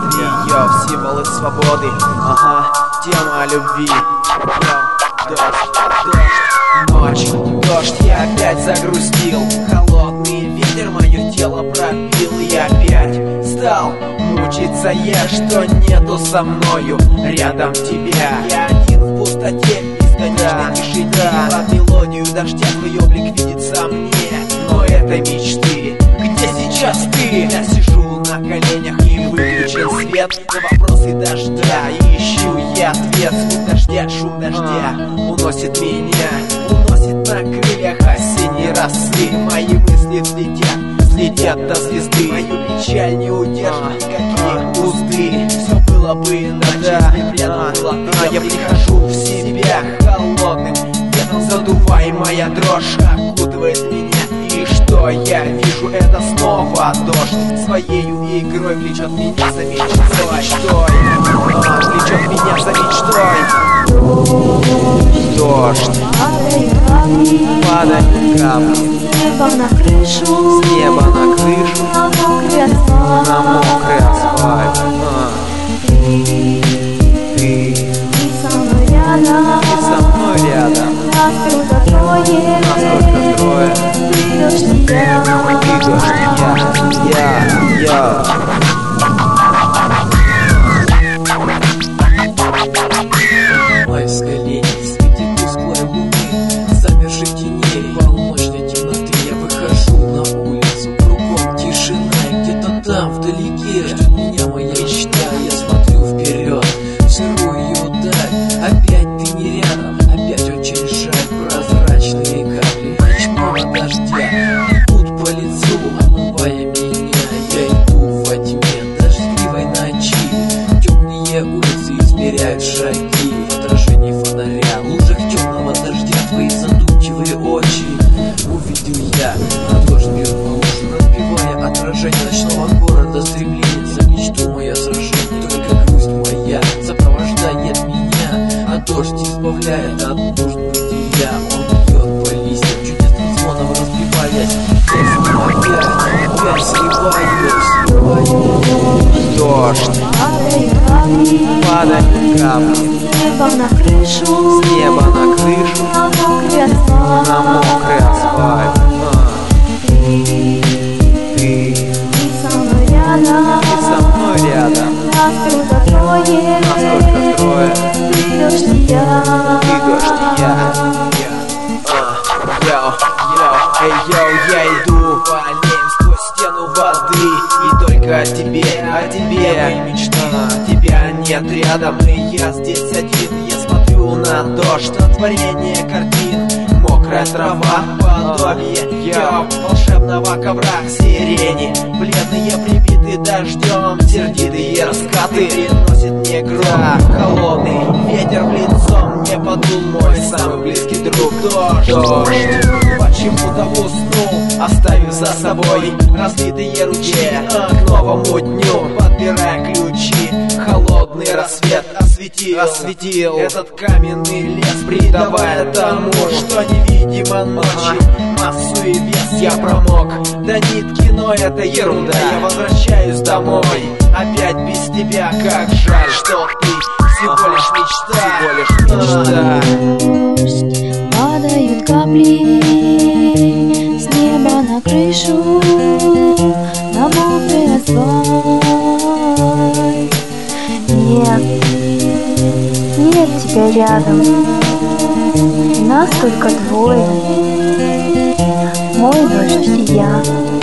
внутри, символы свободы, тема любви. Ночь, дождь, я опять загрустил. Холодный ветер мое тело пропил. И опять стал мучиться я, что нету со мною рядом тебя. Я один в пустоте, в бесконечной тишине. Под мелодию дождя твой облик видится мне. Но это мечты. Где сейчас ты? Я сижу на коленях и выключен свет. На вопросы дождя и ищу я ответ. Звук дождя, шум дождя уносит меня, уносит на крыльях осенней росы. Мои мысли взлетят до звезды. Мою печаль не удержит никакие узды. Все было бы иначе, если б рядом была ты. Я прихожу в себя холодным ветром, задуваемая дрожь окутывает меня. И что я вижу, это снова дождь. Своею игрой влечет меня за мечтой. Влечет меня за мечтой. Дождь, падают капли с неба на крышу, на мокрый асфальт. Ты со мной рядом, нас только трое, ты дождь и я. С коленей среди тусклой луны, замерзшей теней, полночной темноты. Я выхожу на улицу, кругом тишина, и где-то там вдалеке ждет меня моя мечта. Я смотрю вперед, в сырую даль. Опять ты не рядом, опять очень жаль. Прозрачные капли ночного дождя идут по лицу, омывая меня. Я иду во тьме дождливой ночи. Темные улицы измеряют шаги. Отражение фонаря, в лужах темного дождя твои задумчивые очи. Увидел я, на дождь бьет по уши, разбивая отражение ночного города. Стремление за мечту, мое сражение, только грусть моя сопровождает меня, а дождь избавляет от нужд бытия. Он бьет по листьям, чудесным звоном разбиваясь. Я с ним опять сливаюсь. Дождь, падают капли с неба на крышу, на мокрый асфальт. Ты со мной рядом, нас только трое, ты дождь и я. Я иду по аллеям сквозь стену воды. И только о тебе мои мечты. Тебя нет рядом, и я здесь один. Я смотрю на дождь, на творение картин. Мокрая трава, подобие волшебного ковра сирени. Бледные прибиты дождем, сердитые раскаты приносит мне гром. Холодный ветер в лицо мне подул мой самый близкий друг. Дождь почему-то уснул, оставив за собой разлитые ручьи. К новому дню подбирая ключи, холодный рассвет осветил этот каменный лес, придавая тому, что невидимо ночью массу и вес. Я промок до нитки, но это ерунда. Я возвращаюсь домой, опять без тебя. Как жаль, что ты всего лишь мечта. Падают капли с неба на крышу, на мокрый асфальт. Нет тебя рядом, нас только двое, мой дождь и я.